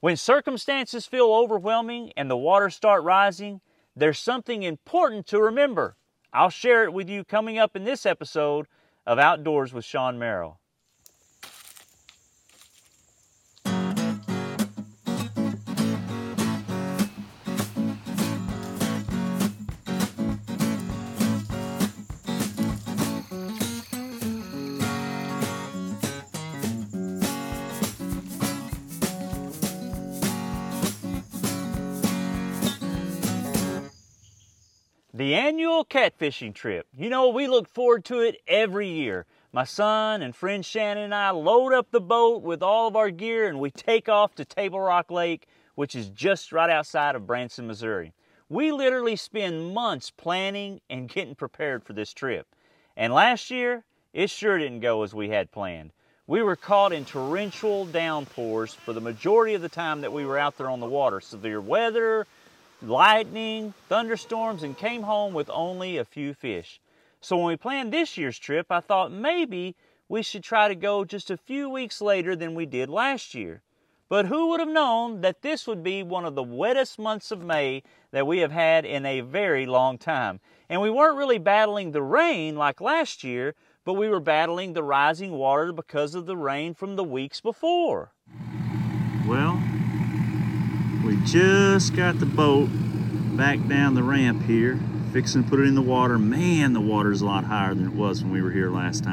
When circumstances feel overwhelming and the waters start rising, there's something important to remember. I'll share it with you coming up in this episode of Outdoors with Sean Merrill. The annual catfishing trip. You know, we look forward to it every year. My son and friend Shannon and I load up the boat with all of our gear and we take off to Table Rock Lake, which is just right outside of Branson, Missouri. We literally spend months planning and getting prepared for this trip. And last year, it sure didn't go as we had planned. We were caught in torrential downpours for the majority of the time that we were out there on the water. Severe weather, lightning, thunderstorms, and came home with only a few fish. So when we planned this year's trip, I thought maybe we should try to go just a few weeks later than we did last year. But who would have known that this would be one of the wettest months of May that we have had in a very long time. And we weren't really battling the rain like last year, but we were battling the rising water because of the rain from the weeks before. Well, we just got the boat back down the ramp here, fixing to put it in the water. Man, the water's a lot higher than it was when we were here last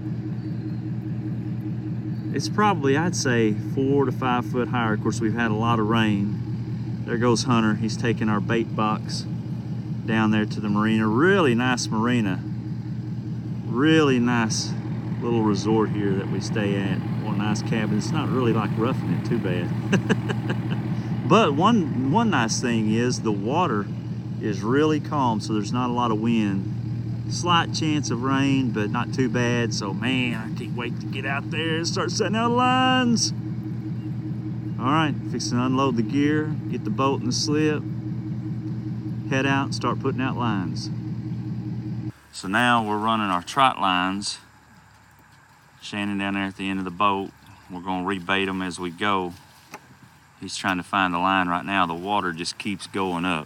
time. It's probably, I'd say, 4 to 5 foot higher. Of course, we've had a lot of rain. There goes Hunter. He's taking our bait box down there to the marina. Really nice marina. Really nice little resort here that we stay at. What a nice cabin. It's not really like roughing it too bad. But one nice thing is the water is really calm, so there's not a lot of wind. Slight chance of rain, but not too bad. So man, I can't wait to get out there and start setting out lines. All right, fixing to unload the gear, get the boat in the slip, head out and start putting out lines. So now we're running our trot lines. Shannon down there at the end of the boat. We're gonna rebait them as we go. He's trying to find the line right now. The water just keeps going up.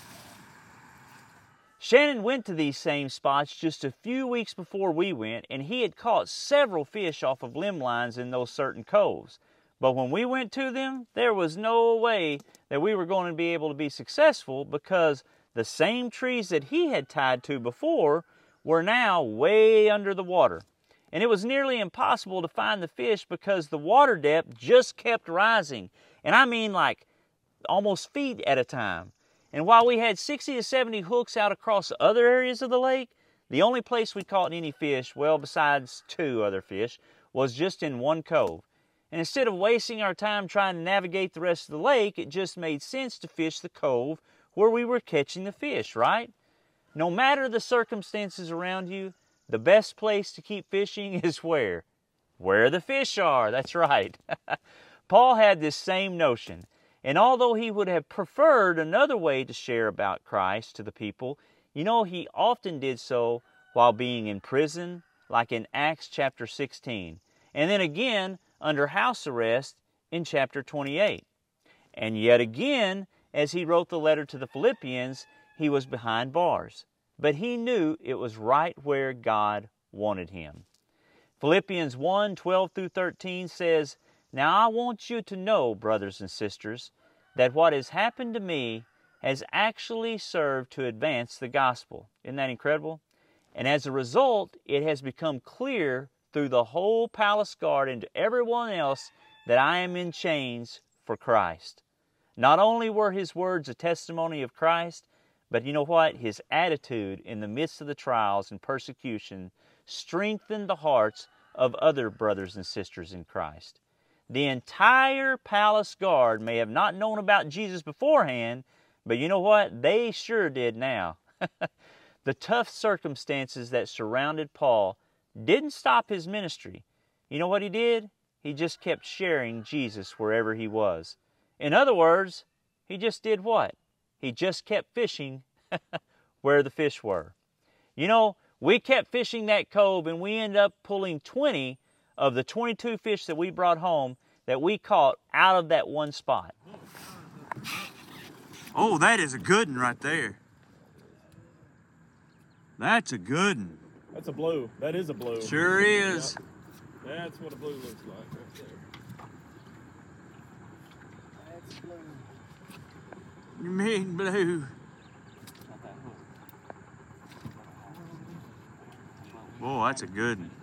Shannon went to these same spots just a few weeks before we went, and he had caught several fish off of limb lines in those certain coves. But when we went to them, there was no way that we were going to be able to be successful because the same trees that he had tied to before were now way under the water. And it was nearly impossible to find the fish because the water depth just kept rising. And I mean like almost feet at a time. And while we had 60 to 70 hooks out across other areas of the lake, the only place we caught any fish, well, besides 2 other fish, was just in one cove. And instead of wasting our time trying to navigate the rest of the lake, it just made sense to fish the cove where we were catching the fish, right? No matter the circumstances around you, the best place to keep fishing is where? Where the fish are, that's right. Paul had this same notion, and although he would have preferred another way to share about Christ to the people, you know, he often did so while being in prison, like in Acts chapter 16, and then again under house arrest in chapter 28. And yet again, as he wrote the letter to the Philippians, he was behind bars, but he knew it was right where God wanted him. Philippians 1:12 through 13 says, "Now I want you to know, brothers and sisters, that what has happened to me has actually served to advance the gospel." Isn't that incredible? And as a result, it has become clear through the whole palace guard and to everyone else that I am in chains for Christ. Not only were his words a testimony of Christ, but you know what? His attitude in the midst of the trials and persecution strengthened the hearts of other brothers and sisters in Christ. The entire palace guard may have not known about Jesus beforehand, but you know what? They sure did now. The tough circumstances that surrounded Paul didn't stop his ministry. You know what he did? He just kept sharing Jesus wherever he was. In other words, he just did what? He just kept fishing where the fish were. You know, we kept fishing that cove and we ended up pulling 20 of the 22 fish that we brought home that we caught out of that one spot. Oh, that is a good one right there. That's a good one. That's a blue. That is a blue. Sure is. Yep. That's what a blue looks like right there. That's blue. You mean blue. Oh, that's a good one.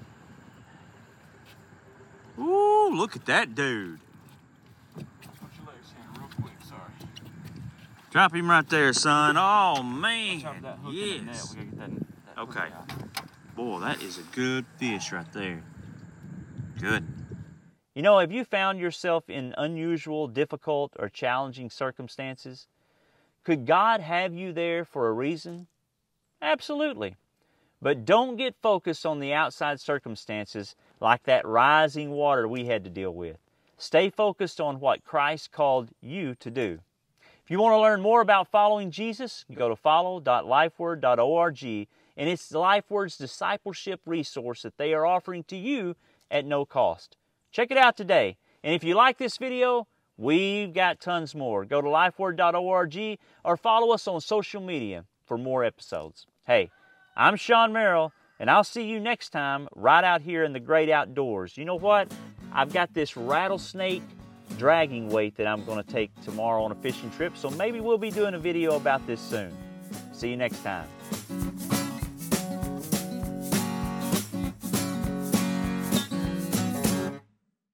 Ooh, look at that dude. Put your legs in real quick, sorry. Drop him right there, son. Oh, man. Chop that hook in the net. Yes. We gotta get that Okay. hook out. Boy, that is a good fish right there. Good. You know, have you found yourself in unusual, difficult, or challenging circumstances? Could God have you there for a reason? Absolutely. But don't get focused on the outside circumstances like that rising water we had to deal with. Stay focused on what Christ called you to do. If you want to learn more about following Jesus, you go to follow.lifeword.org, and it's LifeWord's discipleship resource that they are offering to you at no cost. Check it out today. And if you like this video, we've got tons more. Go to lifeword.org or follow us on social media for more episodes. Hey, I'm Sean Merrill, and I'll see you next time right out here in the great outdoors. You know what? I've got this rattlesnake dragging weight that I'm going to take tomorrow on a fishing trip, so maybe we'll be doing a video about this soon. See you next time.